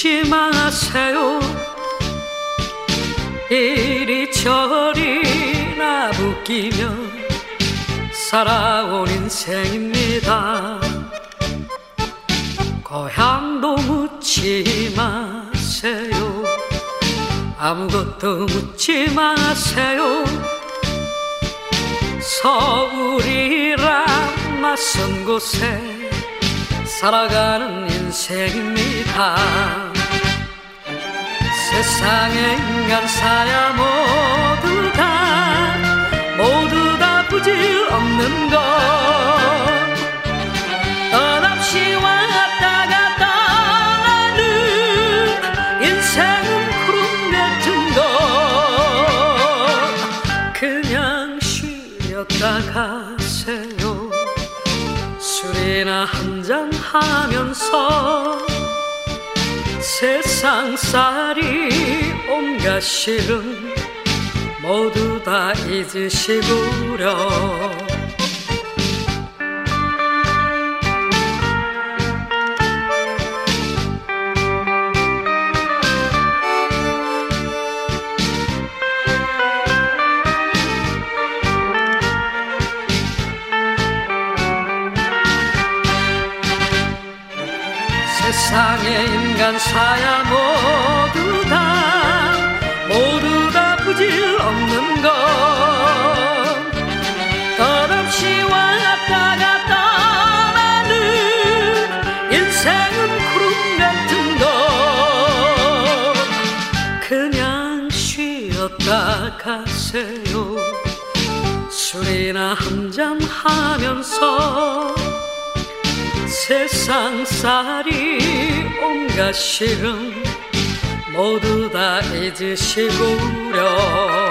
묻지 마세요. 이리저리 나부끼며 살아온 인생입니다. 고향도 묻지 마세요. 아무것도 묻지 마세요. 서울이란 낯선 곳에 살아가는 인생입니다. 세상에 인간 사야 모두 다 부질없는 것. 떠납시 왔다가 떠나는 인생은 구름 같은 것. 그냥 쉬었다 가세요. 술이나 한잔 하면서 세상살이 온갖 시름 모두 다 잊으시구려. 세상에 인간 사야 모두 다 부질없는 것. 덧없이 왔다가 떠나는 인생은 구름 같은 것. 그냥 쉬었다 가세요. 술이나 한잔 하면서 세상살이 온갖 시름 모두 다 잊으시구려.